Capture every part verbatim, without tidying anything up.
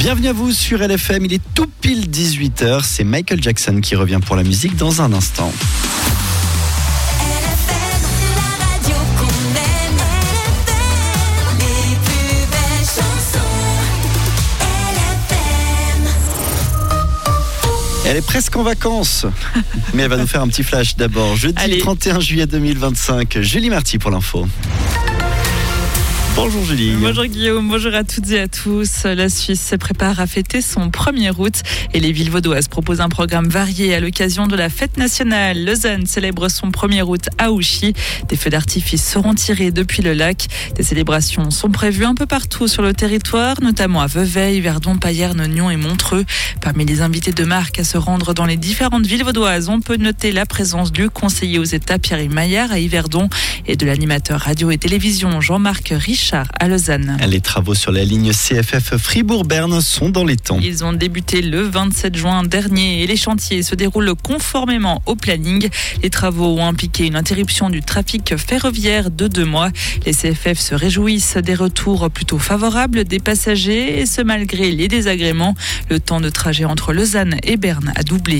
Bienvenue à vous sur L F M, il est tout pile dix-huit heures, c'est Michael Jackson qui revient pour la musique dans un instant. Elle est presque en vacances, mais elle va nous faire un petit flash d'abord. Jeudi Allez. trente et un juillet deux mille vingt-cinq, Julie Marty pour l'info. Bonjour Julie. Bonjour Guillaume, bonjour à toutes et à tous. La Suisse se prépare à fêter son premier août et les villes vaudoises proposent un programme varié à l'occasion de la fête nationale. Lausanne célèbre son premier août à Ouchy. Des feux d'artifice seront tirés depuis le lac. Des célébrations sont prévues un peu partout sur le territoire, notamment à Vevey, Yverdon, Payerne, Nyon et Montreux. Parmi les invités de marque à se rendre dans les différentes villes vaudoises, on peut noter la présence du conseiller aux États Pierre-Yves Maillard à Yverdon et de l'animateur radio et télévision Jean-Marc Richard à Lausanne. Les travaux sur la ligne C F F Fribourg-Berne sont dans les temps. Ils ont débuté le vingt-sept juin dernier et les chantiers se déroulent conformément au planning. Les travaux ont impliqué une interruption du trafic ferroviaire de deux mois. Les C F F se réjouissent des retours plutôt favorables des passagers et ce malgré les désagréments. Le temps de trajet entre Lausanne et Berne a doublé.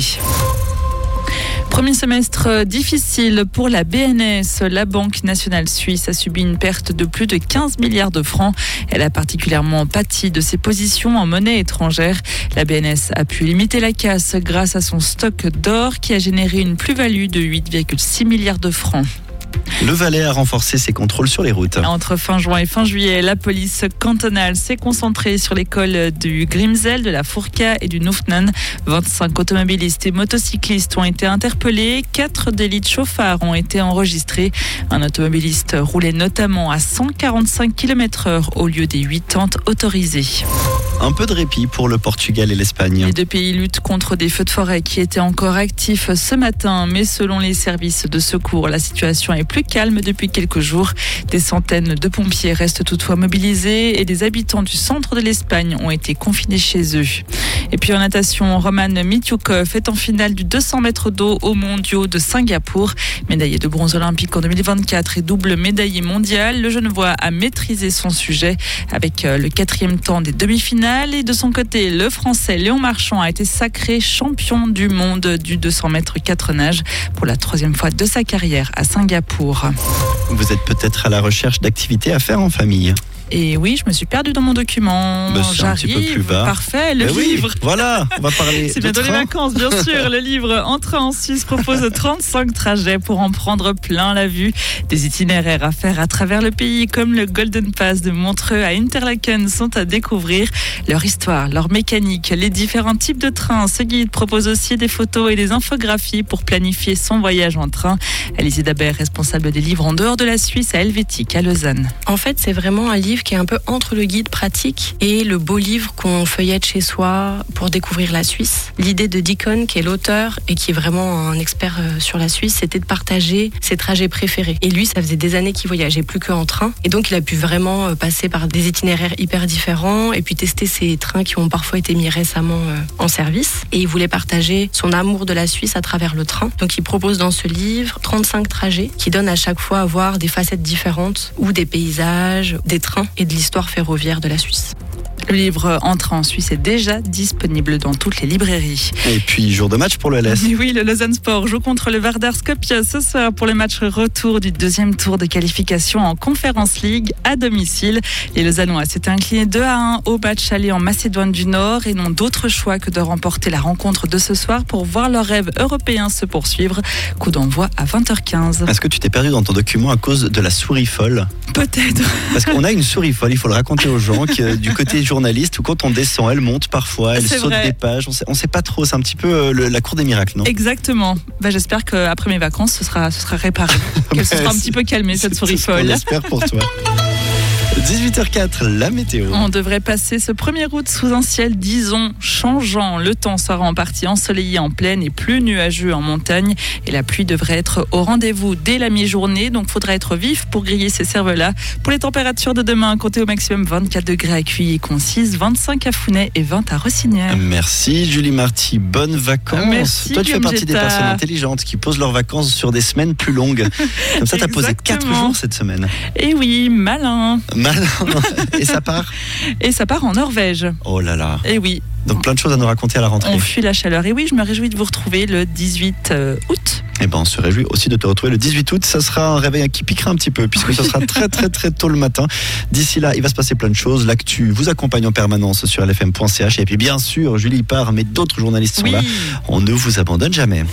Premier semestre difficile pour la B N S. La Banque nationale suisse a subi une perte de plus de quinze milliards de francs. Elle a particulièrement pâti de ses positions en monnaie étrangère. La B N S a pu limiter la casse grâce à son stock d'or qui a généré une plus-value de huit virgule six milliards de francs. Le Valais a renforcé ses contrôles sur les routes. Entre fin juin et fin juillet, la police cantonale s'est concentrée sur l'école du Grimsel, de la Fourca et du Nufnen. vingt-cinq automobilistes et motocyclistes ont été interpellés. Quatre délits de chauffard ont été enregistrés. Un automobiliste roulait notamment à cent quarante-cinq kilomètres heure au lieu des quatre-vingts autorisés. Un peu de répit pour le Portugal et l'Espagne. Les deux pays luttent contre des feux de forêt qui étaient encore actifs ce matin, mais selon les services de secours, la situation est plus calme depuis quelques jours. Des centaines de pompiers restent toutefois mobilisés et des habitants du centre de l'Espagne ont été confinés chez eux. Et puis en natation, Roman Mityukov est en finale du deux cents mètres d'eau aux mondiaux de Singapour. Médaillé de bronze olympique en deux mille vingt-quatre et double médaillé mondial, le Genevois a maîtrisé son sujet avec le quatrième temps des demi-finales. Et de son côté, le Français Léon Marchand a été sacré champion du monde du deux cents mètres quatre nages pour la troisième fois de sa carrière à Singapour. Vous êtes peut-être à la recherche d'activités à faire en famille. Et oui, je me suis perdue dans mon document. Bah, c'est un petit peu plus bas. Parfait, le bah livre. Oui, voilà, on va parler C'est de bientôt train. les vacances, bien sûr. Le livre En train en Suisse propose trente-cinq trajets pour en prendre plein la vue. Des itinéraires à faire à travers le pays, comme le Golden Pass de Montreux à Interlaken, sont à découvrir. Leur histoire, leur mécanique, les différents types de trains. Ce guide propose aussi des photos et des infographies pour planifier son voyage en train. Alizé Dabert, responsable des livres en dehors de la Suisse à Helvétique, à Lausanne. En fait, c'est vraiment un livre qui est un peu entre le guide pratique et le beau livre qu'on feuillette chez soi pour découvrir la Suisse. L'idée de Deacon, qui est l'auteur et qui est vraiment un expert sur la Suisse, c'était de partager ses trajets préférés. Et lui, ça faisait des années qu'il voyageait plus qu'en train. Et donc, il a pu vraiment passer par des itinéraires hyper différents et puis tester ces trains qui ont parfois été mis récemment en service. Et il voulait partager son amour de la Suisse à travers le train. Donc, il propose dans ce livre trente-cinq trajets qui donnent à chaque fois à voir des facettes différentes ou des paysages, des trains et de l'histoire ferroviaire de la Suisse. Le livre En train en Suisse est déjà disponible dans toutes les librairies. Et puis, jour de match pour le L S. Et oui, le Lausanne Sport joue contre le Vardar Skopje ce soir pour le match retour du deuxième tour de qualification en Conference League à domicile. Les Lausannois s'étaient inclinés deux à un au match aller en Macédoine du Nord et n'ont d'autre choix que de remporter la rencontre de ce soir pour voir leur rêve européen se poursuivre. Coup d'envoi à vingt heures quinze. Est-ce que tu t'es perdu dans ton document à cause de la souris folle ? Peut-être. Parce qu'on a une souris folle, il faut le raconter aux gens, que du côté journaliste, ou quand on descend, elle monte parfois, elle c'est saute vrai. des pages, on sait, on sait pas trop, c'est un petit peu euh, le, la cour des miracles, non ? Exactement. Bah, j'espère qu'après mes vacances, ce sera, ce sera réparé. Que ce sera un petit peu calmé, cette souris folle. On espère pour toi. dix-huit heures quatre, la météo. On devrait passer ce premier août sous un ciel, disons, changeant. Le temps sera en partie ensoleillé en plaine et plus nuageux en montagne. Et la pluie devrait être au rendez-vous dès la mi-journée. Donc, il faudra être vif pour griller ces cervelas. Pour les températures de demain, comptez au maximum vingt-quatre degrés à Cuilly et Concise, vingt-cinq à Founet et vingt à Rossinière. Merci Julie Marty, bonnes vacances. Merci, Toi, tu fais Guillaume partie des Jetta. personnes intelligentes qui posent leurs vacances sur des semaines plus longues. Comme ça, tu as posé quatre Exactement. jours cette semaine. Et oui, malin. Mal. Et ça part Et ça part en Norvège. Oh là là. Et oui. Donc plein de choses à nous raconter à la rentrée. On fuit la chaleur. Et oui, je me réjouis de vous retrouver le dix-huit août. Et ben on se réjouit aussi de te retrouver le dix-huit août. Ça sera un réveil qui piquera un petit peu puisque ce sera très très très tôt le matin. D'ici là, il va se passer plein de choses. L'actu vous accompagne en permanence sur L F M point C H. Et puis bien sûr, Julie part, mais d'autres journalistes sont oui. là. On ne vous abandonne jamais.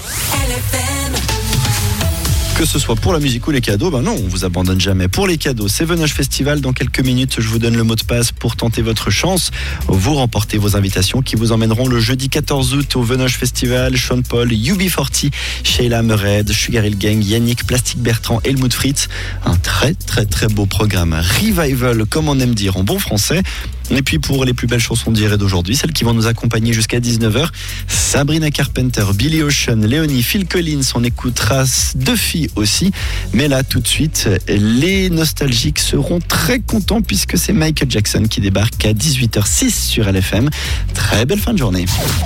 Que ce soit pour la musique ou les cadeaux, ben non, on vous abandonne jamais. Pour les cadeaux, c'est Venoge Festival. Dans quelques minutes, je vous donne le mot de passe pour tenter votre chance. Vous remportez vos invitations qui vous emmèneront le jeudi quatorze août au Venoge Festival. Sean Paul, U B quarante, Sheila Mered, Sugar Hill Gang, Yannick, Plastic Bertrand, Helmut Fritz. Un très très très beau programme. Revival, comme on aime dire en bon français. Et puis pour les plus belles chansons d'hier et d'aujourd'hui, celles qui vont nous accompagner jusqu'à dix-neuf heures, Sabrina Carpenter, Billy Ocean, Léonie, Phil Collins, on écoutera deux filles aussi. Mais là, tout de suite, les nostalgiques seront très contents puisque c'est Michael Jackson qui débarque à dix-huit heures six sur L F M. Très belle fin de journée.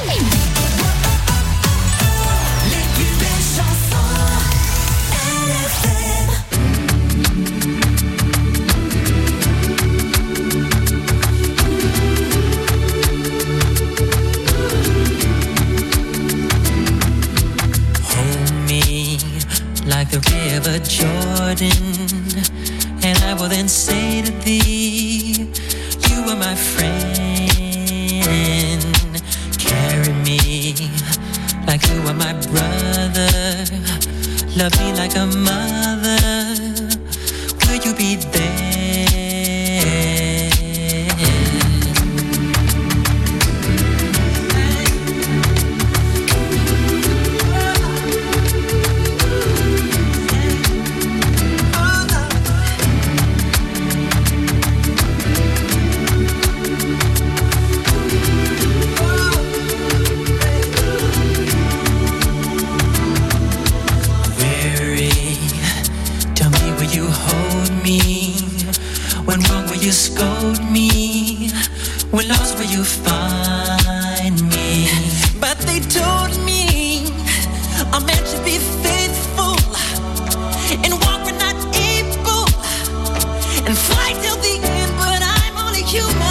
Like the river Jordan, and I will then say to thee, you are my friend. Carry me like you are my brother. Love me like a mother. Will you be there? You scold me, when lost will you find me? But they told me I'm meant to be faithful and walk when not able and fight till the end, but I'm only human.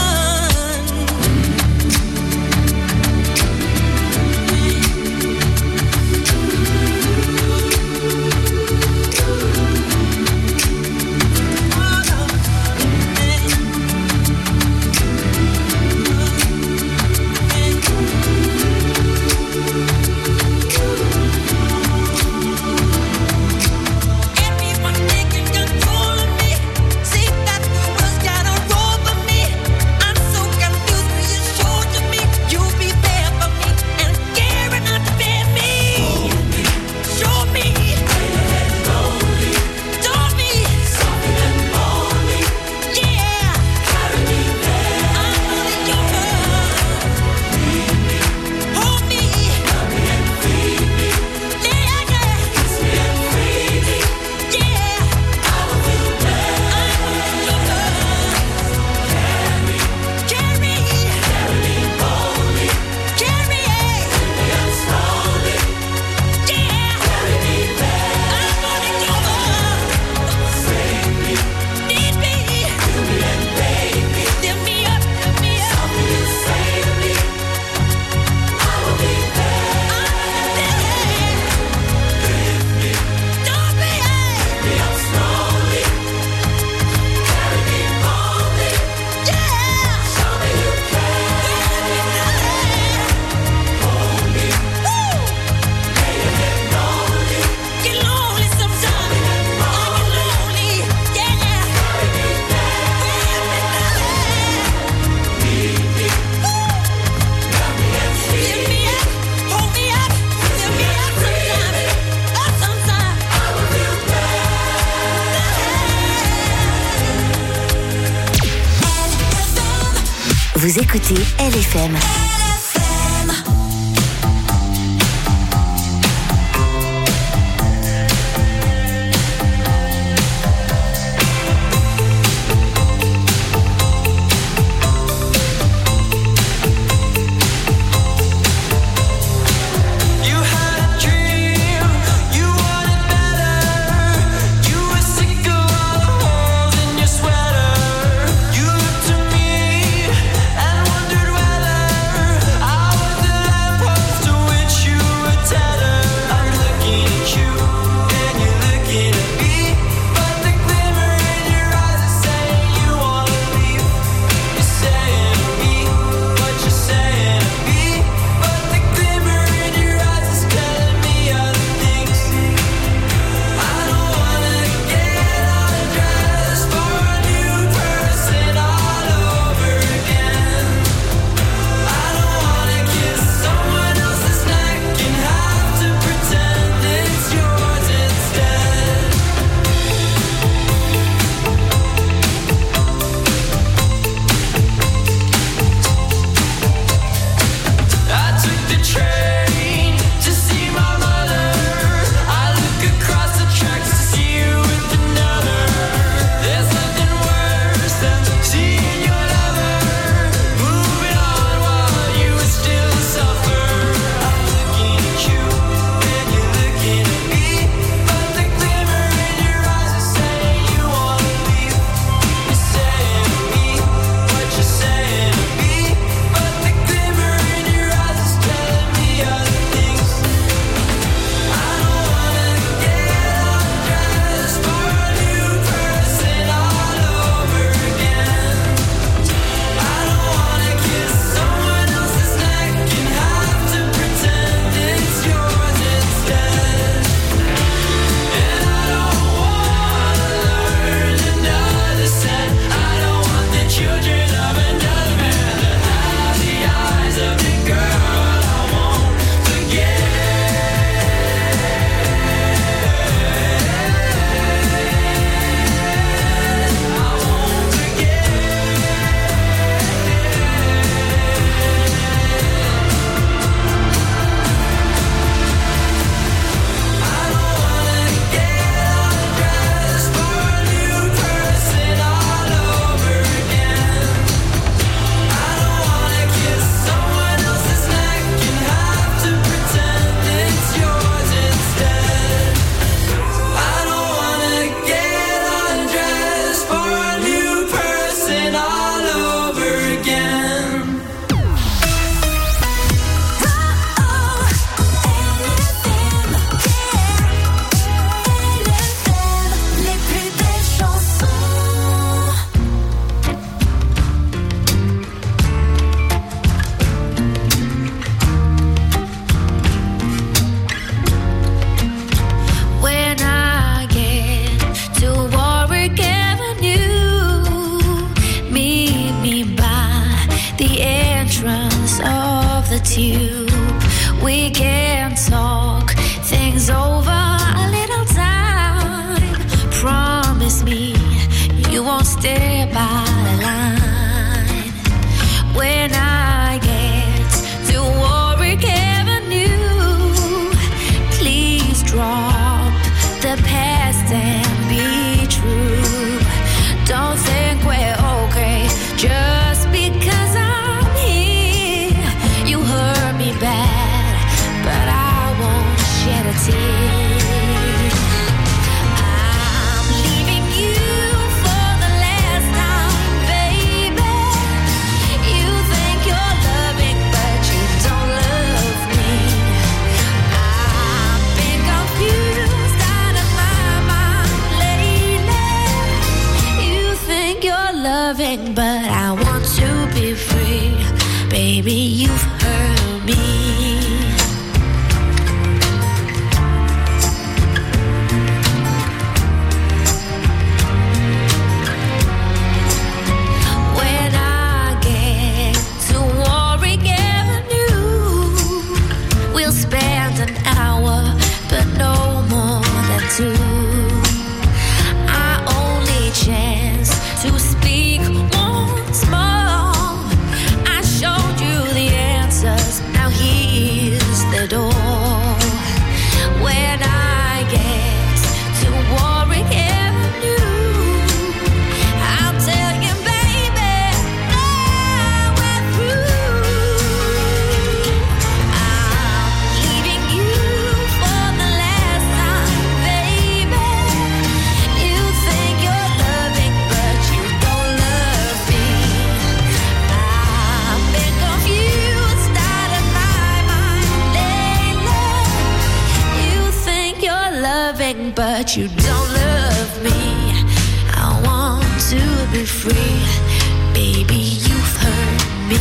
Vous écoutez L F M. Sweater entrance of the tube. We can talk things over a little time. Promise me you won't stay by the line. When I get to Warwick Avenue, please drop the past and be true. Don't think we're okay just because I'm here. You hurt me bad, but I won't shed a tear. I'm leaving you for the last time, baby. You think you're loving, but you don't love me. I've been confused out of my mind lately. You think you're loving, but I want to be free. Baby, you've hurt me. When I get to Warwick Avenue, we'll spend an hour, but no more than two. Our only chance to speak once more. I showed you the answers, now here's the door. When I get to Warwick Avenue, I'll tell you, baby, now we're through. I'm leaving you for the last time, baby. You think you're loving, but you don't love me. I've been confused out of my mind lately. You think you're loving, but you don't love me. I want to be free. Baby, you've hurt me.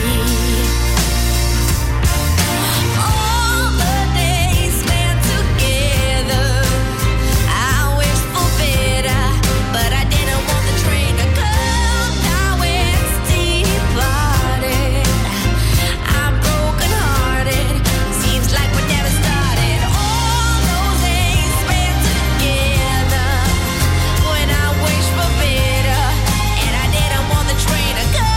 All the days spent together, I wish for better, but I didn't want the train to come. Now it's departed. I'm broken hearted. Seems like we never started. All those days spent together, when I wish for better, and I didn't want the train to come.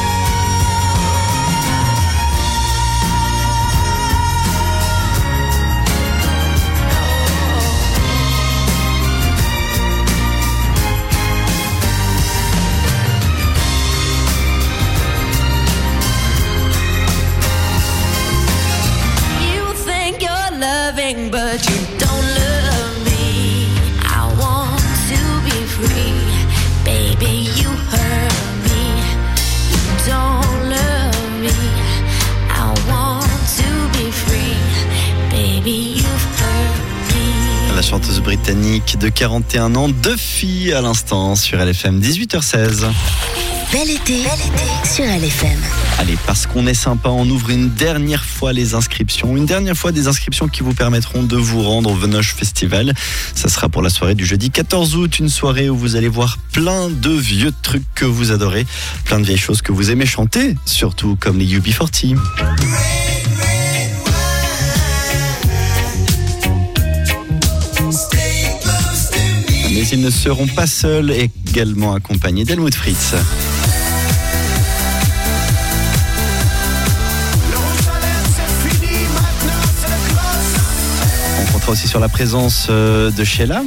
You think you're loving, but you don't love me. I want to be free. Baby, you hurt me. You don't love me. I want to be free. Baby, you've hurt me. La chanteuse britannique de quarante et un ans, Duffy à l'instant sur L F M, dix-huit heures seize. Bel été, bel été sur L F M. Allez, parce qu'on est sympa, on ouvre une dernière fois les inscriptions. Une dernière fois des inscriptions qui vous permettront de vous rendre au Venoche Festival. Ça sera pour la soirée du jeudi quatorze août, une soirée où vous allez voir plein de vieux trucs que vous adorez, plein de vieilles choses que vous aimez chanter, surtout comme les U B quarante. Mais ils ne seront pas seuls, également accompagnés d'Helmut Fritz. On comptera aussi sur la présence de Sheila.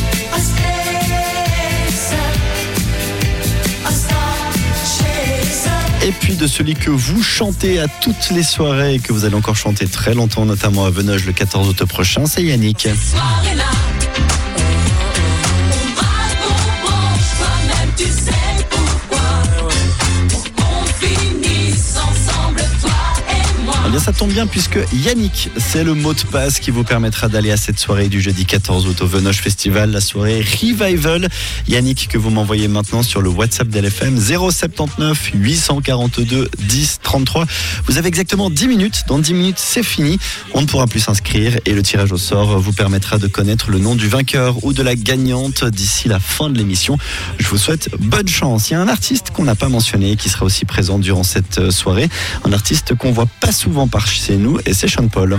Et puis de celui que vous chantez à toutes les soirées et que vous allez encore chanter très longtemps, notamment à Venoge le quatorze août prochain, c'est Yannick. bien ça tombe bien puisque Yannick, c'est le mot de passe qui vous permettra d'aller à cette soirée du jeudi quatorze août au Venoche Festival, la soirée Revival. Yannick, que vous m'envoyez maintenant sur le WhatsApp d'L F M zéro sept neuf huit cent quarante-deux dix trente-trois. Vous avez exactement dix minutes. Dans dix minutes, c'est fini. On ne pourra plus s'inscrire et le tirage au sort vous permettra de connaître le nom du vainqueur ou de la gagnante d'ici la fin de l'émission. Je vous souhaite bonne chance. Il y a un artiste qu'on n'a pas mentionné qui sera aussi présent durant cette soirée. Un artiste qu'on voit pas souvent par chez nous et c'est Sean Paul.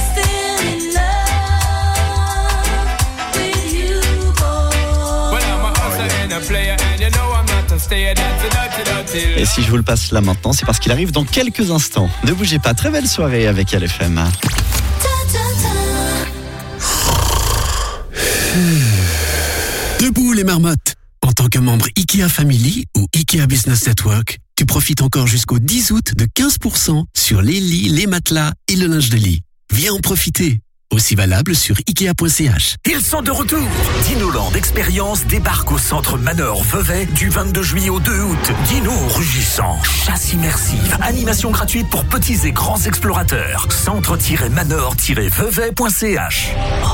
Et si je vous le passe là maintenant, c'est parce qu'il arrive dans quelques instants. Ne bougez pas, très belle soirée avec L F M. Debout les marmottes. En tant que membre IKEA Family ou IKEA Business Network, tu profites encore jusqu'au dix août de quinze pour cent sur les lits, les matelas et le linge de lit. Viens en profiter. Aussi valable sur ikea point c h. Ils sont de retour. Dinoland Expérience débarque au centre Manor Vevey du vingt-deux juillet au deux août. Dino rugissant, chasse immersive, animation gratuite pour petits et grands explorateurs. Centre-manor-vevey point c h.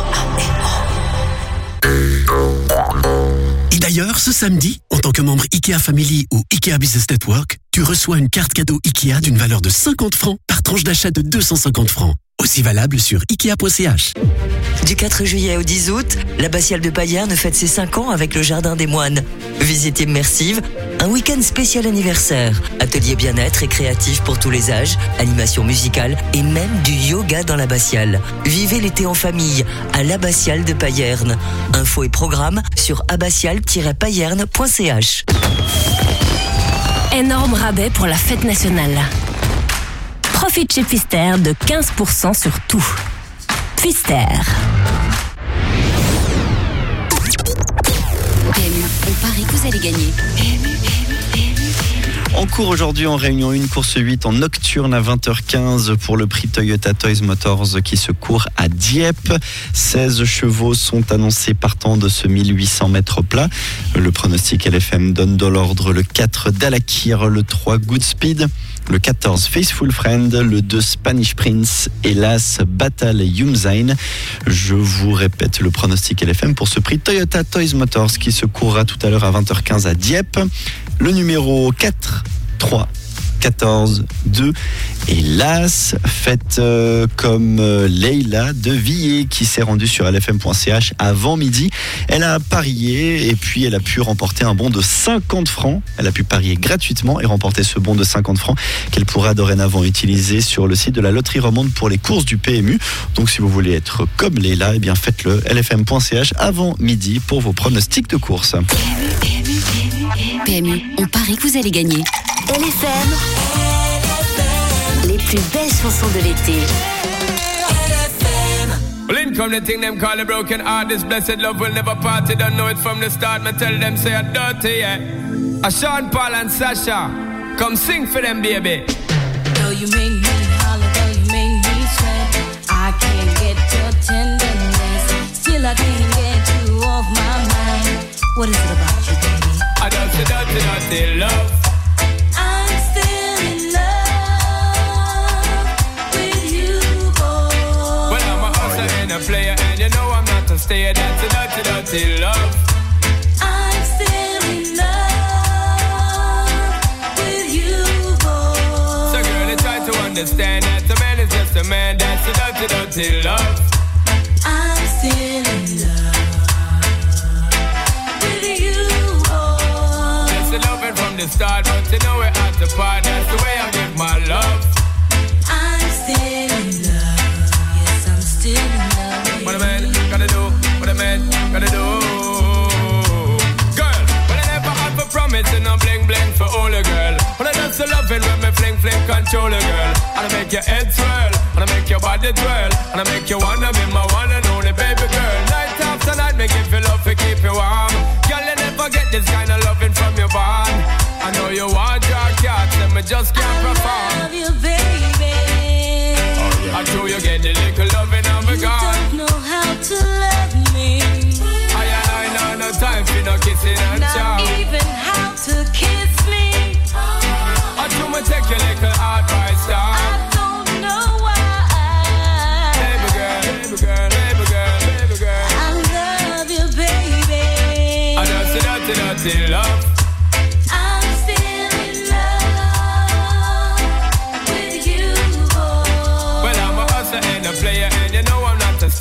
Et d'ailleurs, ce samedi, en tant que membre IKEA Family ou IKEA Business Network, tu reçois une carte cadeau IKEA d'une valeur de cinquante francs par tranche d'achat de deux cent cinquante francs. Aussi valable sur ikea point c h. Du quatre juillet au dix août, l'abbatiale de Payerne fête ses cinq ans avec le Jardin des Moines. Visite immersive, un week-end spécial anniversaire, atelier bien-être et créatif pour tous les âges, animation musicale et même du yoga dans l'abbatiale. Vivez l'été en famille à l'abbatiale de Payerne. Infos et programmes sur abbatiale tiret payerne point c h. Énorme rabais pour la fête nationale. Profite chez Pfister de quinze pour cent sur tout. Pfister. P M U, on parie que vous allez gagner. P M U, P M U, P M U. En cours aujourd'hui en Réunion un, course huit en nocturne à vingt heures quinze pour le prix Toyota Toys Motors qui se court à Dieppe. seize chevaux sont annoncés partant de ce mille huit cents mètres plat. Le pronostic L F M donne dans l'ordre le quatre Dalakir, le trois Goodspeed, le quatorze Faithful Friend, le deux Spanish Prince et l'As Battle Yumzain. Je vous répète le pronostic L F M pour ce prix Toyota Toys Motors qui se courra tout à l'heure à vingt heures quinze à Dieppe. Le numéro quatre, trois, quatorze, deux et l'As, faites euh, comme euh, Leïla de Villers qui s'est rendue sur L F M point c h avant midi. Elle a parié et puis elle a pu remporter un bon de cinquante francs. Elle a pu parier gratuitement et remporter ce bon de cinquante francs qu'elle pourra dorénavant utiliser sur le site de la Loterie Romande pour les courses du P M U. Donc si vous voulez être comme Leïla, eh bien faites-le L F M point c h avant midi pour vos pronostics de course. P M U, on parie que vous allez gagner. L F M, les plus belles chansons de l'été. Well, in come the thing them call a broken heart. This blessed love will never part. You don't know it from the start. Me tell them say I'm dirty, yeah. A Sean Paul and Sasha, come sing for them, baby. Though you make me holler, though you make me sweat, I can't get your tenderness. Still I can't get you off my mind. What is it about you, baby? I dirty, dirty, dirty love. I'm still in love with you, boy. Well, I'm a hustler and a player, and you know I'm not a stayer. That's a dirty, dirty love. I'm still in love with you, boy. So, girl, you try to understand that a man is just a man. That's a dirty, dirty love. I'm still in love with you, boy. That's the loving from the start, but you know we're at the part. That's the way I give my love. I'm still in love. Yes, I'm still in love with What a man gotta do, what a man gotta do. Girl, well I never had for promising no bling bling for all a girl. Well I just loving when me fling fling control a girl. And I make your head swirl, and I make your body twirl, and I make you wanna be my one and only baby girl. Night after night, make you feel love to keep you warm. Girl, you never get this kind of loving from your bond. I know you want your cats, and me just can't perform. I love you, baby. I know you get the little loving of a You God. don't know how to love me. I I know no time for no kissing and Not chow. even how to kiss me. I do me take your little advice, I dog. don't know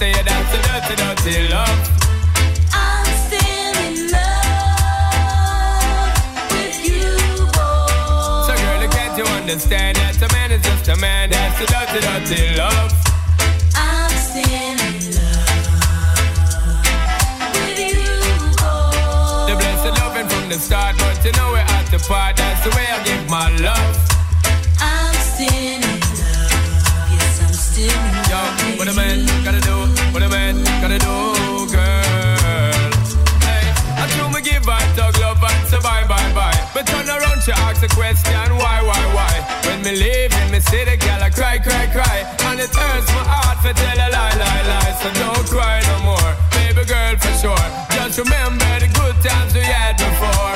stay, that's the dirty, dirty love. I'm still in love with you, boy. So girl, can't you understand that a man is just a man, that's the dirty, dirty love. I'm still in love with you, boy. The blessed loving from the start, but you know we're at the part, that's the way I give my love. I'm still in love, yes, I'm still in love. Yo, what a man gotta do, what a man gotta do, girl. Hey, I do me give her dog love and say bye, bye, bye. But turn around, she asks a question, why, why, why? When me leave in me see the girl, I cry, cry, cry. And it hurts my heart for tell a lie, lie, lie. So don't cry no more, baby girl, for sure. Just remember the good times we had before.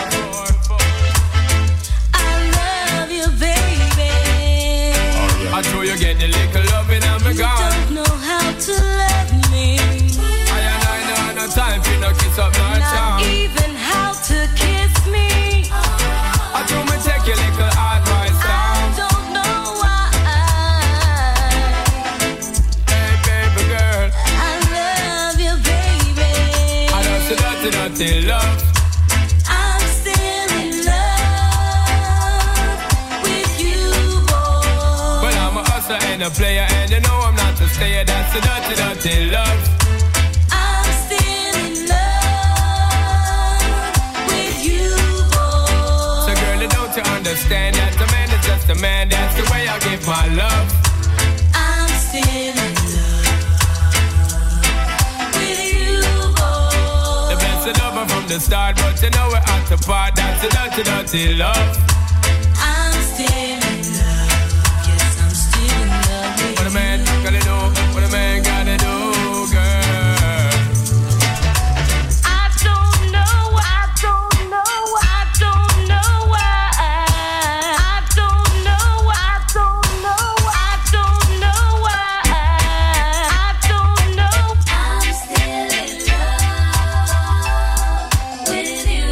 I love you, baby. I know you get the little loving and me You gone. don't know how to love me. I and I know no time for no kiss up, no Not charm. even how to kiss me. I do me take your little advice I down. don't know why. Hey baby girl, I love you, baby. I know so dirty, dirty love. I'm still in love with you, boy. Well, I'm a hustler and a player, and you know I'm not a stayer. That's the dirty, dirty love. I'm still in love with you, boy. So girl, don't you understand that a man is just a man? That's the way I give my love. I'm still in love with you, boy. The best lover from the start, but you know we're at the part. That's the dirty, dirty love. I'm still in love. Yes, I'm still in love with What a man gotta do, what a man gotta do, girl. I don't know, I don't know, I don't know why. I don't know, I don't know, I don't know why. I don't know. I'm still in love with you,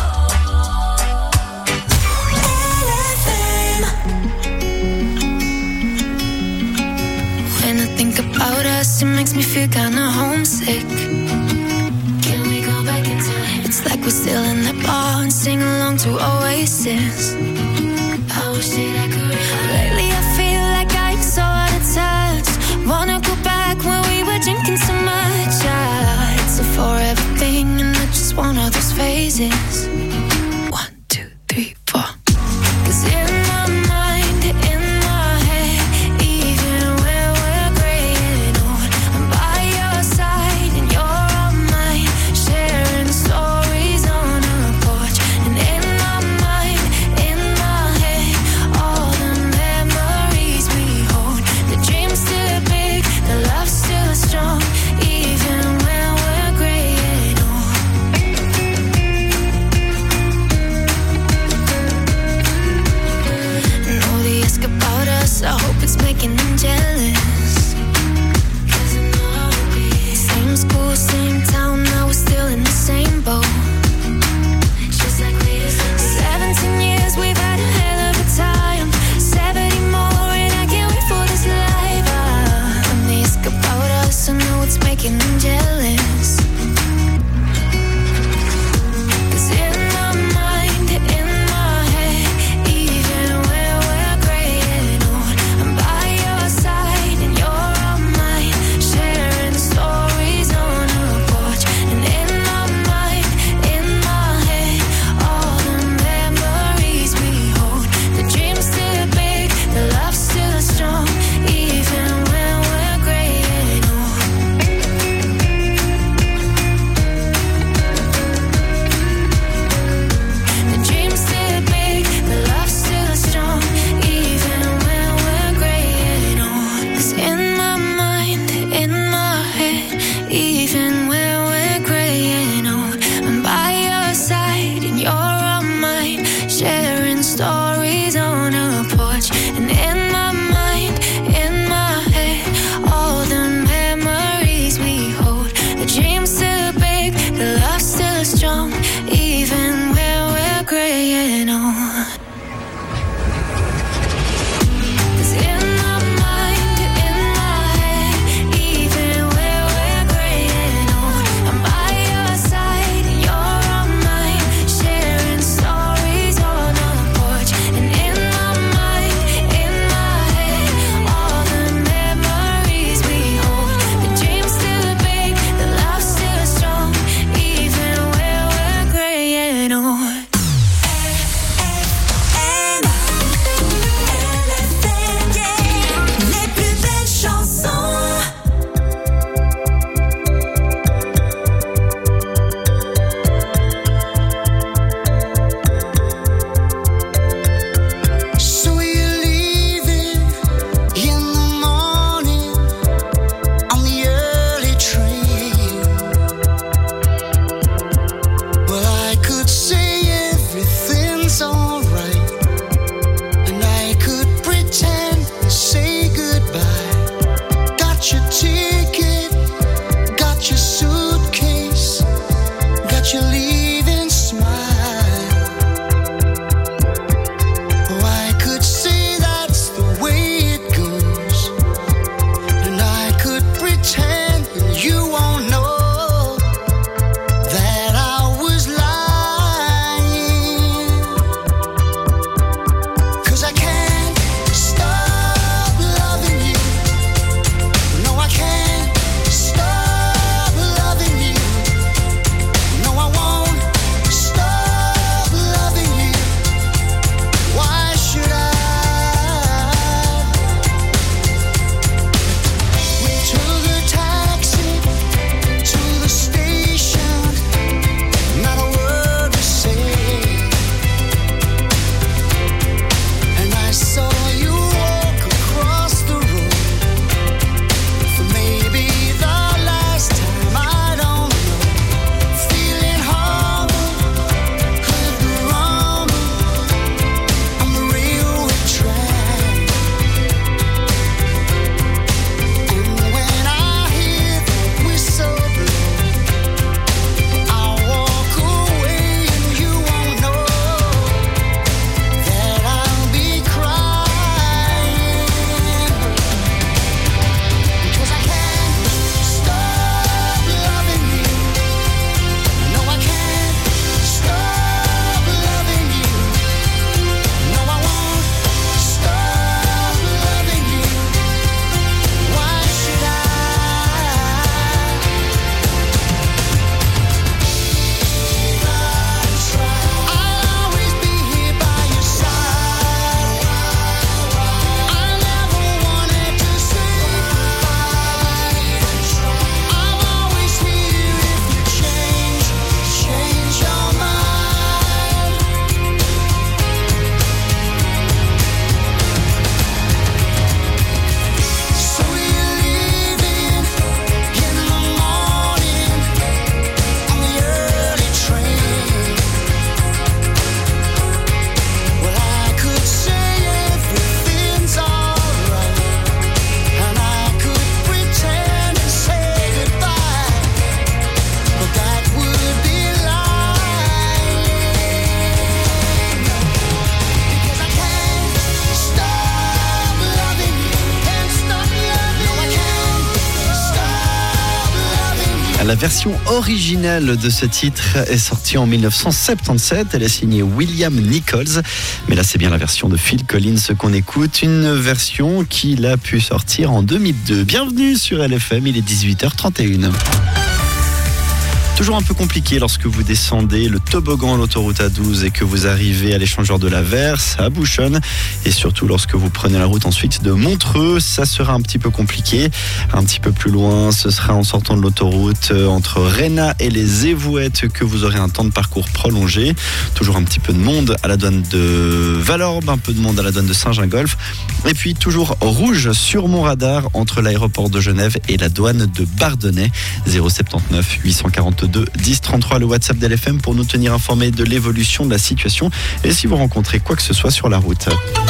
When I think about us, it makes me feel kinda homesick. Can we go back in time? It's like we're still in that bar and sing along to Oasis. I wish that I could. Lately I feel like I'm so out of touch. Wanna go back when we were drinking so much. Ah, it's a forever thing and I just want all those phases. One, two, three, four. 'Cause in my mind, in my head, even when we're graying old, I'm by your side and you're on mine, sharing stories on a porch. And in my mind, in my head, all the memories we hold. The dream's still big, the love's still strong, even when we're graying old. And all they ask about us, I hope it's making them jealous. 'Cause I know how it be. Same school, same town, now we're still in the same boat. Just like we used to be. Seventeen years, we've had a hell of a time. Seventy more, and I can't wait for this life. Ah, when they ask about us, I know it's making them jealous. 'Cause in my mind, in my head, even when we're graying old, I'm by your side. La version originale de ce titre est sortie en dix-neuf cent soixante-dix-sept. Elle est signée William Nichols. Mais là, c'est bien la version de Phil Collins qu'on écoute. Une version qu'il a pu sortir en deux mille deux. Bienvenue sur L F M, il est dix-huit heures trente et une. Toujours un peu compliqué lorsque vous descendez le toboggan à l'autoroute A douze et que vous arrivez à l'échangeur de la Verse, à bouchonne. Et surtout lorsque vous prenez la route ensuite de Montreux, ça sera un petit peu compliqué. Un petit peu plus loin, ce sera en sortant de l'autoroute entre Réna et les Évouettes que vous aurez un temps de parcours prolongé. Toujours un petit peu de monde à la douane de Valorbe, un peu de monde à la douane de Saint-Gingolph. Et puis toujours rouge sur mon radar entre l'aéroport de Genève et la douane de Bardonnay. zéro sept neuf huit cent quarante-deux dix trente-trois, le WhatsApp d'L F M pour nous tenir informés de l'évolution de la situation et si vous rencontrez quoi que ce soit sur la route.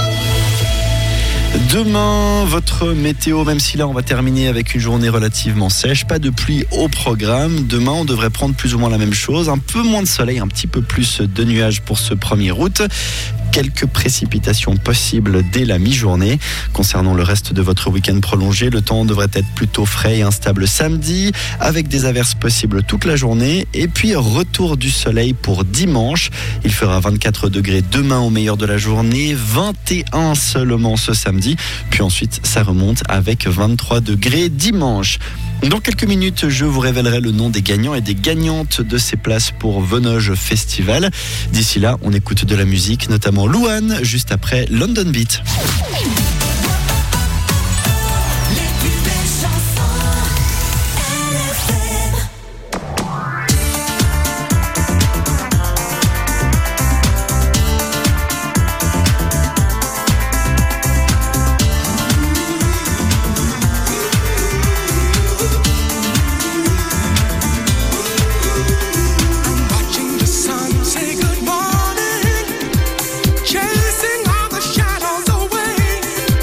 Demain, votre météo, même si là on va terminer avec une journée relativement sèche, pas de pluie au programme. Demain, on devrait prendre plus ou moins la même chose, un peu moins de soleil, un petit peu plus de nuages pour ce premier août. Quelques précipitations possibles dès la mi-journée. Concernant le reste de votre week-end prolongé, le temps devrait être plutôt frais et instable samedi, avec des averses possibles toute la journée. Et puis, retour du soleil pour dimanche. Il fera vingt-quatre degrés demain au meilleur de la journée, vingt et un seulement ce samedi. Puis ensuite, ça remonte avec vingt-trois degrés dimanche. Dans quelques minutes, je vous révélerai le nom des gagnants et des gagnantes de ces places pour Venoge Festival. D'ici là, on écoute de la musique, notamment Louane, juste après London Beat. Say good morning, chasing all the shadows away.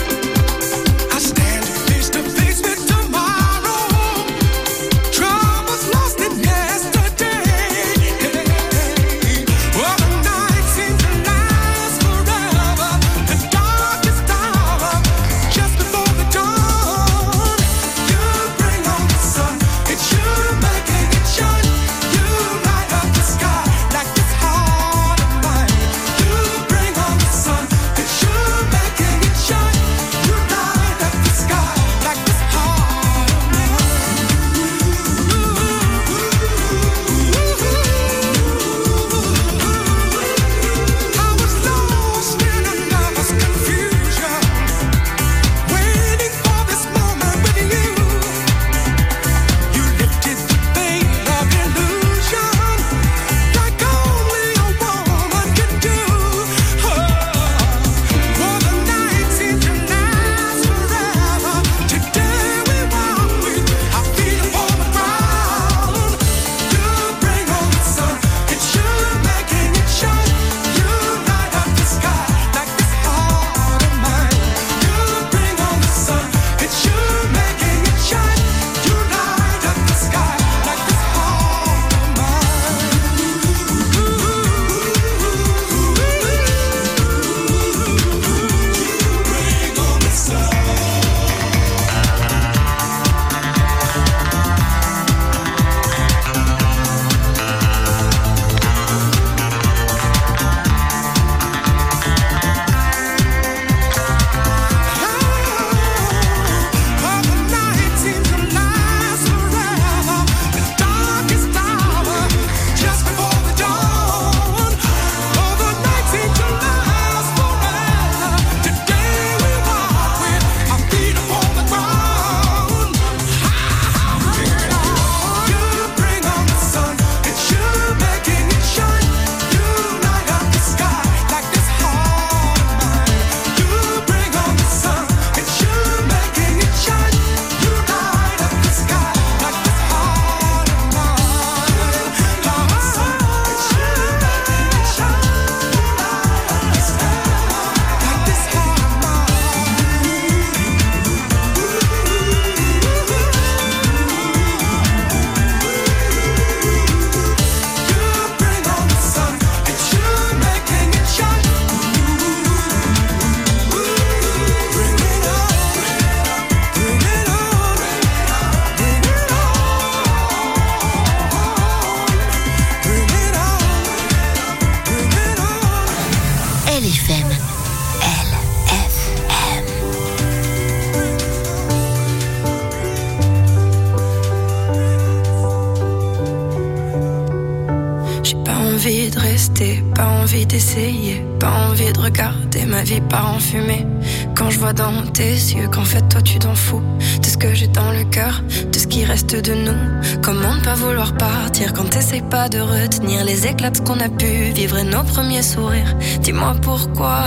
envie d'essayer, pas envie de regarder ma vie part en fumée. Quand je vois dans tes yeux qu'en fait toi tu t'en fous de ce que j'ai dans le cœur, de ce qui reste de nous. Comment ne pas vouloir partir quand t'essayes pas de retenir les éclats de ce qu'on a pu vivre et nos premiers sourires. Dis-moi pourquoi.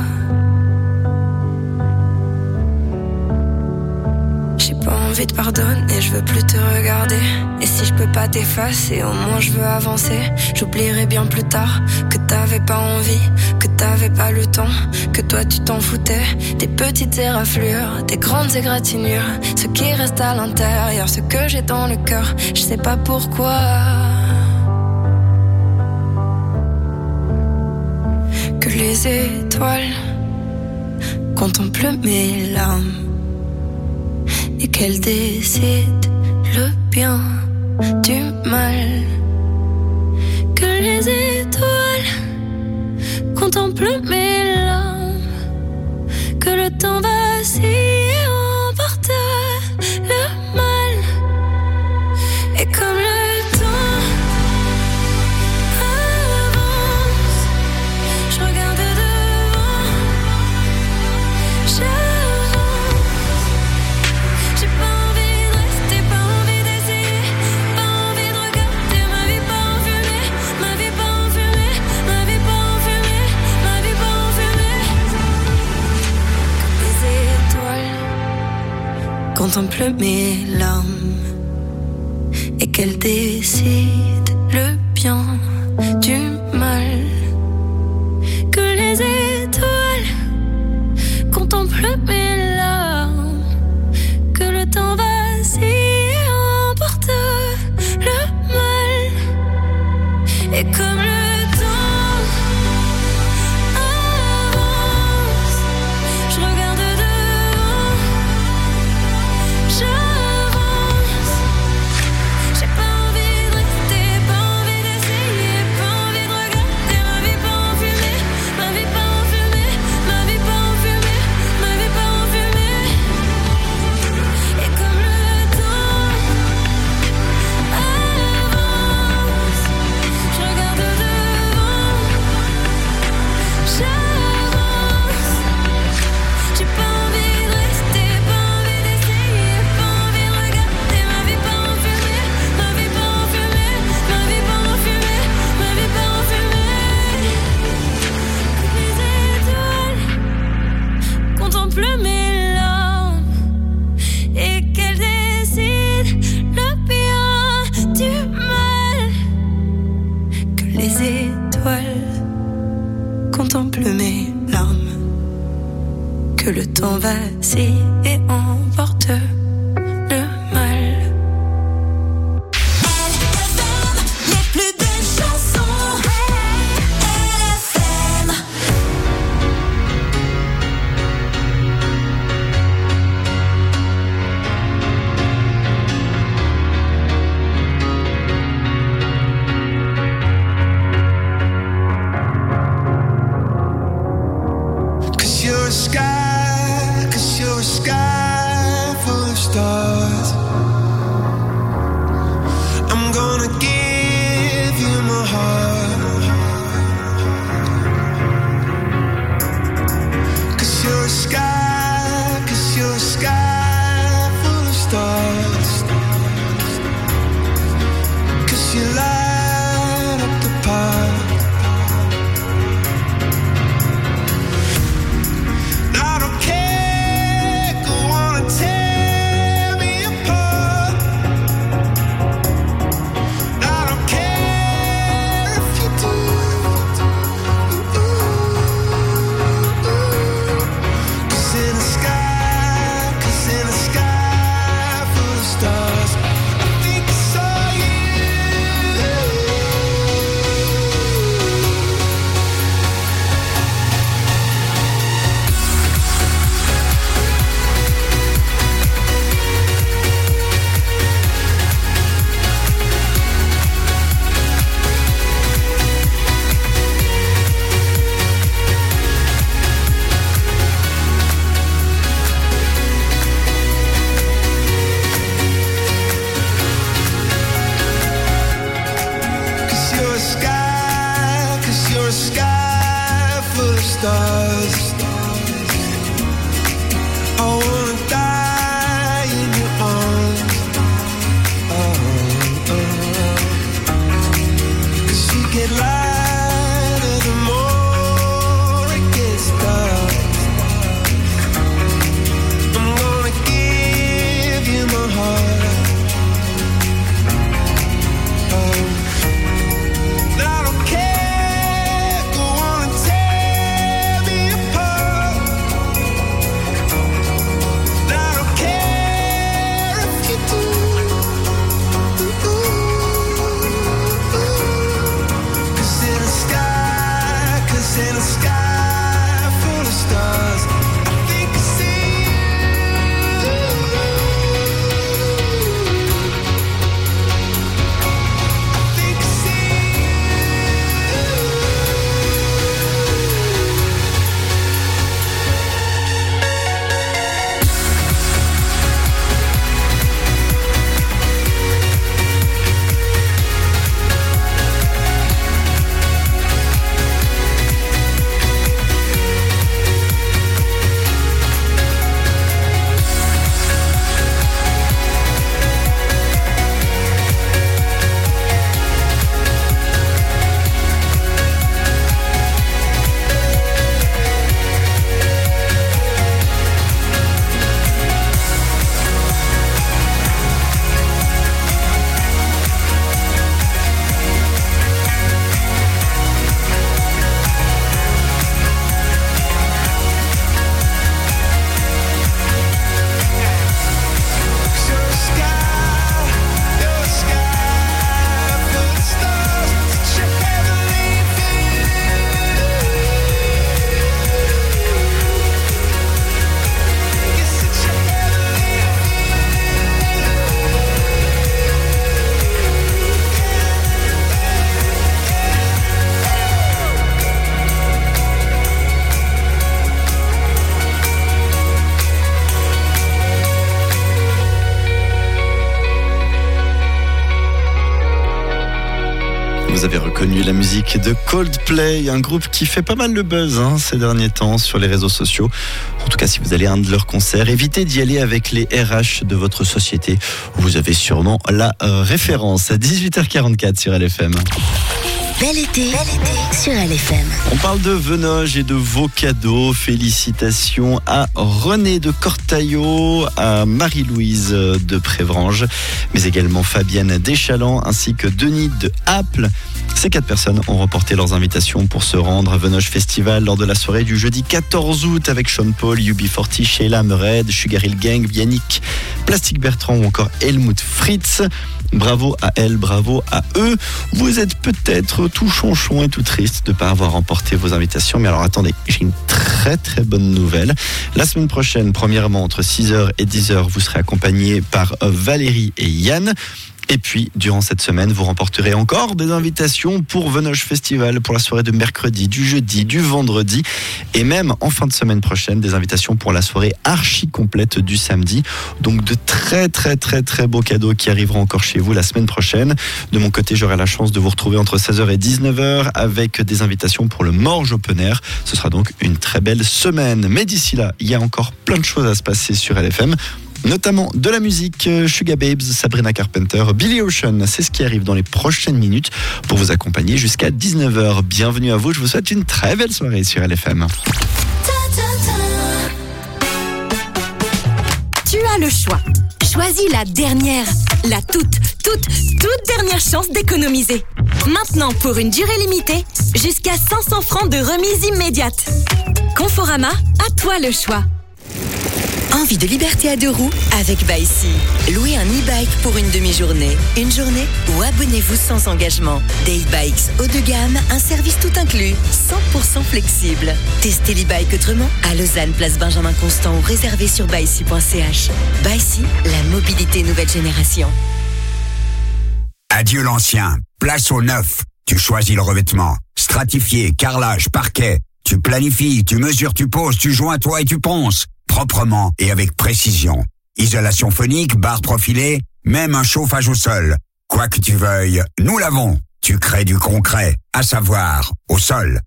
J'ai pas envie de pardonner, je veux plus te regarder. Et si je peux pas t'effacer, au moins je veux avancer. J'oublierai bien plus tard que t'avais pas envie, que t'avais pas le temps, que toi tu t'en foutais. Des petites éraflures, des grandes égratignures, ce qui reste à l'intérieur, ce que j'ai dans le cœur, je sais pas pourquoi. Que les étoiles contemplent mes larmes et qu'elle décide le bien du mal. Que les étoiles contemplent mes larmes, que le temps vacille et emporte le mal. Et comme le temps avance, je regarde devant, j'avance. J'ai pas envie de rester, pas envie d'essayer, pas envie de regarder ma vie pas en fumée, ma vie pas en fumée, ma vie pas en fumée, ma vie pas en fumée. Comme les étoiles contemplent mes larmes et qu'elles décident le bien du mal. Que les étoiles contemplent mes larmes, que le temps vacille et emporte le mal. Et comme le temps avance, je regarde devant, j'avance. J'ai pas envie de rester, pas envie d'essayer, pas envie de regarder ma vie pas en fumée, ma vie pas en fumée, ma vie pas en fumée, ma vie pas en fumée. Et comme le temps avance, je regarde devant, j'avance. J'ai pas envie de rester, pas envie d'essayer, pas envie de regarder ma vie pas en fumée, ma vie pas en fumée, ma vie pas en fumée, ma vie pas en fumée. Que les étoiles contemplent mes larmes et qu'elles décident le bien du mal. Que les étoiles contemplent mes larmes, que le temps vacille et emporte le mal. Les plus belles chansons, L F M. Cause you're a sky, cause you're a sky Vous avez reconnu la musique de Coldplay, un groupe qui fait pas mal le buzz hein, ces derniers temps sur les réseaux sociaux. En tout cas, si vous allez à un de leurs concerts, évitez d'y aller avec les R H de votre société. Vous avez sûrement la euh, référence. À dix-huit heures quarante-quatre sur L F M. Bel été, bel été sur L F M. On parle de Venoge et de vos cadeaux. Félicitations à René de Cortaillot, à Marie-Louise de Prévrange, mais également Fabienne Deschalans ainsi que Denis de Apple. Ces quatre personnes ont remporté leurs invitations pour se rendre à Venoge Festival lors de la soirée du jeudi quatorze août avec Sean Paul, U B quarante, Sheila Mered, Sugar Hill Gang, Yannick, Plastic Bertrand ou encore Helmut Fritz. Bravo à elle, bravo à eux. Vous êtes peut-être tout chonchon et tout triste de ne pas avoir remporté vos invitations. Mais alors attendez, j'ai une très très bonne nouvelle. La semaine prochaine, premièrement, entre six heures et dix heures, vous serez accompagnés par Valérie et Yann. Et puis, durant cette semaine, vous remporterez encore des invitations pour Venoge Festival, pour la soirée de mercredi, du jeudi, du vendredi, et même en fin de semaine prochaine, des invitations pour la soirée archi complète du samedi. Donc de très très très très beaux cadeaux qui arriveront encore chez vous la semaine prochaine. De mon côté, j'aurai la chance de vous retrouver entre seize heures et dix-neuf heures avec des invitations pour le Morge Open Air. Ce sera donc une très belle semaine. Mais d'ici là, il y a encore plein de choses à se passer sur L F M. Notamment de la musique, Sugababes, Sabrina Carpenter, Billy Ocean. C'est ce qui arrive dans les prochaines minutes pour vous accompagner jusqu'à dix-neuf heures. Bienvenue à vous, je vous souhaite une très belle soirée sur L F M. Tu as le choix. Choisis la dernière, la toute, toute, toute dernière chance d'économiser. Maintenant, pour une durée limitée, jusqu'à cinq cents francs de remise immédiate. Conforama, à toi le choix. Envie de liberté à deux roues avec Bicey. Louez un e-bike pour une demi-journée, une journée ou abonnez-vous sans engagement. Day Bikes haut de gamme, un service tout inclus, cent pour cent flexible. Testez l'e-bike autrement à Lausanne, place Benjamin Constant ou réservé sur bicey point c h. Bicey, la mobilité nouvelle génération. Adieu l'ancien, place au neuf. Tu choisis le revêtement. Stratifié, carrelage, parquet. Tu planifies, tu mesures, tu poses, tu joins toi et tu ponces. Proprement et avec précision. Isolation phonique, barre profilée, même un chauffage au sol. Quoi que tu veuilles, nous l'avons. Tu crées du concret, à savoir, au sol.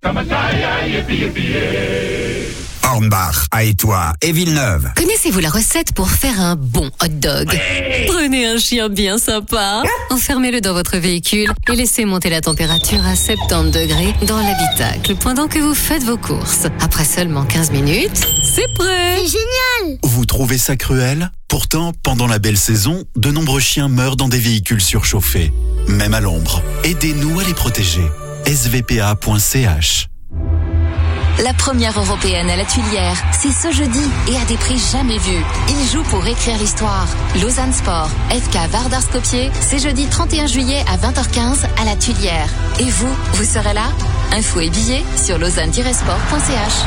Hornbach, Aétois et Villeneuve. Connaissez-vous la recette pour faire un bon hot dog? Prenez un chien bien sympa, enfermez-le dans votre véhicule et laissez monter la température à soixante-dix degrés dans l'habitacle pendant que vous faites vos courses. Après seulement quinze minutes, c'est prêt. C'est génial! Vous trouvez ça cruel? Pourtant, pendant la belle saison, de nombreux chiens meurent dans des véhicules surchauffés, même à l'ombre. Aidez-nous à les protéger. s v p a point c h. La première européenne à la Tuilière, c'est ce jeudi et à des prix jamais vus. Il joue pour écrire l'histoire. Lausanne Sport, F K Vardar Skopje, c'est jeudi trente et un juillet à vingt heures quinze à la Tuilière. Et vous, vous serez là? Infos et billets sur lausanne tiret sport point c h.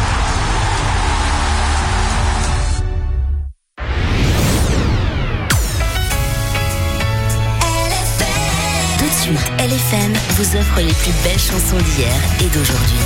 Tout de suite, L F M vous offre les plus belles chansons d'hier et d'aujourd'hui.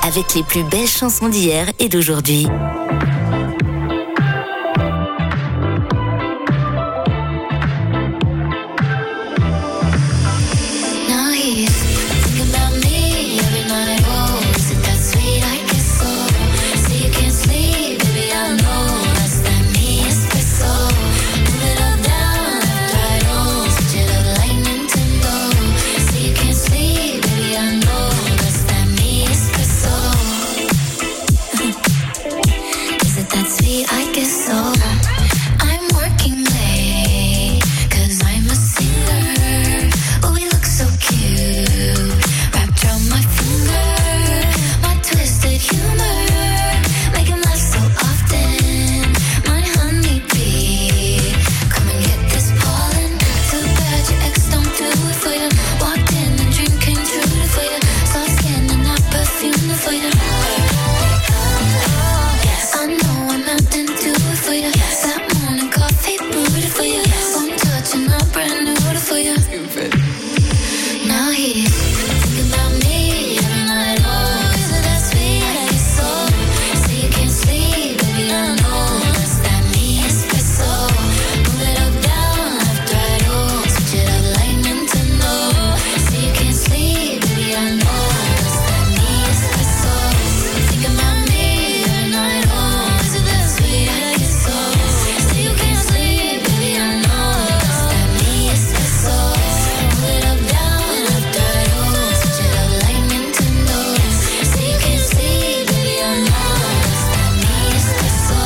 avec les plus belles chansons d'hier et d'aujourd'hui. Now he's thinking about me every night. Oh, is it that sweet? I guess so. Say you can't sleep, baby, I know that's that me espresso. Move it up, down, left, right, oh, switch it up like Nintendo. Say you can't sleep, baby, I know that's that me espresso. Is it that sweet? I guess so. I'm working late, cause I'm a singer. Oh, we look so cute, wrapped around my finger. My twisted humor, make him laugh so often. My honeybee, come and get this pollen. Too bad your ex don't do it for you. Walked in and dream came true for you. Soft skin and not perfume for you. I know I'm out and do it for you. That morning coffee brewed for you. One touch and I'm brand new for you. Now he's thinking about me every night. Oh, is it that sweet? I guess so. Say you can't sleep, baby, I know that's that me espresso. Move it up, down, left, right, oh, switch it up like Nintendo. Say you can't sleep, baby, I know that's that me espresso. Thinking about me every night. Oh, is it that sweet? I guess so. Say you can't sleep, baby, I know that's that me espresso. Move it up, down, left, right, oh, switch it up like Nintendo. Say you can't sleep, baby, I know that's that me espresso.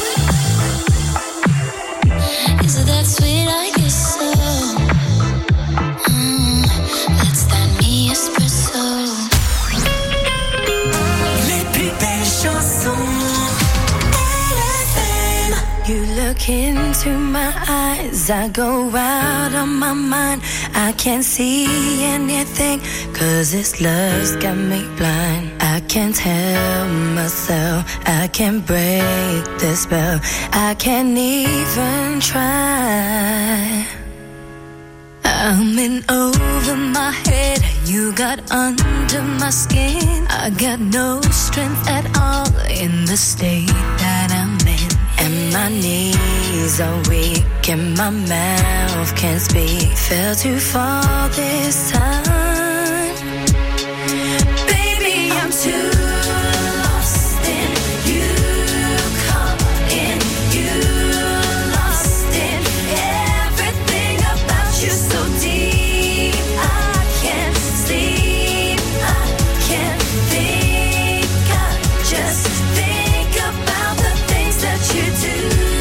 Is it that sweet? I guess so. Mm, that's that me espresso. Les plus belles chansons. R F M. You look into my eyes, I go out of my mind. I can't see anything, cause this love's got me blind. I can't help myself, I can't break the spell. I can't even try. I'm in over my head, you got under my skin. I got no strength at all in the state that I'm in. And my knees are weak and my mouth can't speak. Fell too far this time. Baby, I'm too lost in you, caught in you, lost in everything about you so deep. I can't sleep, I can't think, I just think about the things that you do.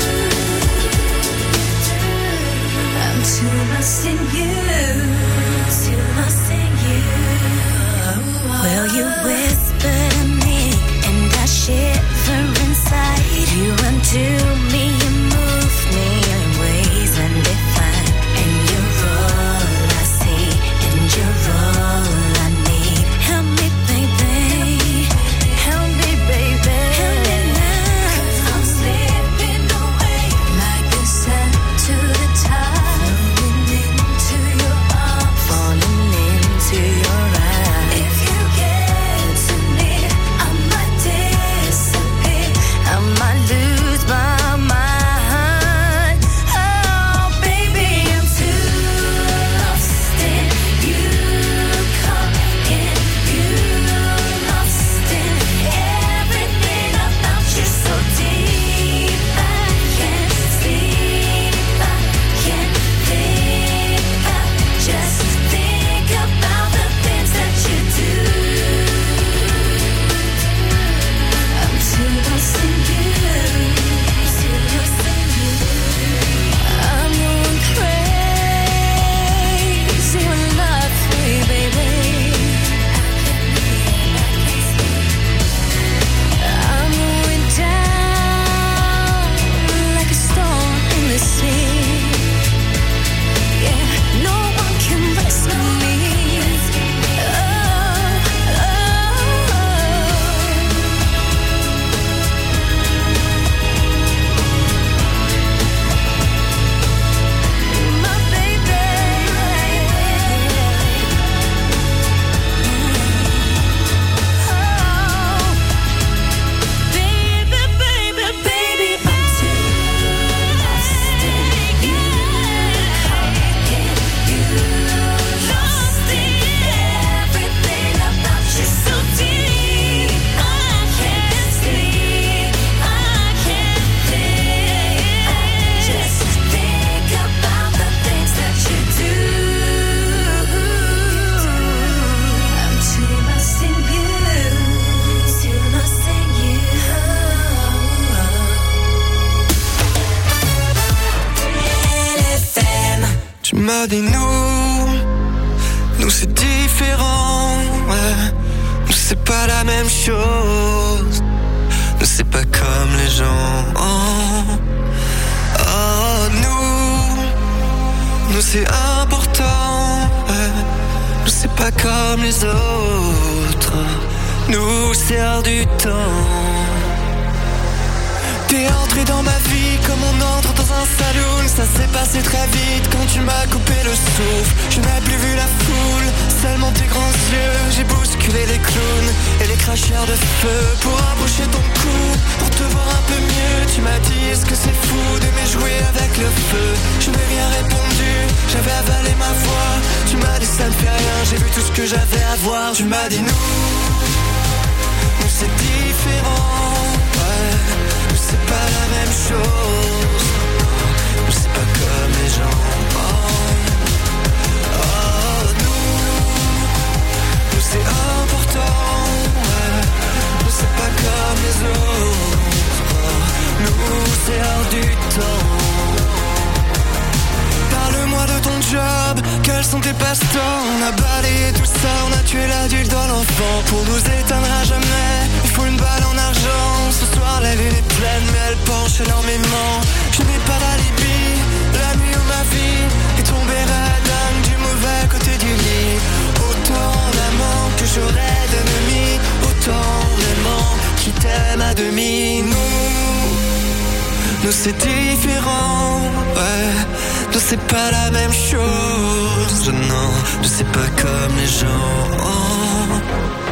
I'm too lost in you, too lost in you. Well, you whisper to me and I shiver inside. You undo me, you move me in ways undefined. And you're all I see, and you're all I need. Help me, baby, help me, baby, help me now. 'Cause I'm slipping away like the sand to the top, floating into m'as dit nous, nous c'est différent, ouais. Nous c'est pas la même chose, nous c'est pas comme les gens. Oh, oh nous, nous c'est important, ouais. Nous c'est pas comme les autres, nous c'est hors du temps. T'es entré dans ma vie comme on entre dans un saloon. Ça s'est passé très vite quand tu m'as coupé le souffle. Je n'ai plus vu la foule, seulement tes grands yeux. J'ai bousculé les clowns et les cracheurs de feu pour approcher ton cou, pour te voir un peu mieux. Tu m'as dit est-ce que c'est fou d'aimer jouer avec le feu. Je n'ai rien répondu, j'avais avalé ma voix. Tu m'as dit ça ne fait rien, j'ai vu tout ce que j'avais à voir. Tu m'as dit nous, nous c'est différent, ouais. C'est pas la même chose, nous c'est pas comme les gens. Oh, oh nous, nous c'est important, ouais. Nous c'est pas comme les autres, oh, nous c'est hors du temps. Parle-moi de ton job, quels sont tes passe-temps? On a balayé tout ça, on a tué l'adulte dans l'enfant. Pour nous éteindre à jamais, il faut une balle en argent. Ce soir la lune est pleine mais elle penche énormément. Je n'ai pas d'alibi, la nuit où ma vie est tombée radin du mauvais côté du lit. Autant d'amants que j'aurais d'ennemis, autant d'aimants qui t'aiment à demi. Nous, nous c'est différent, ouais. Nous c'est pas la même chose, non, nous c'est pas comme les gens. Oh.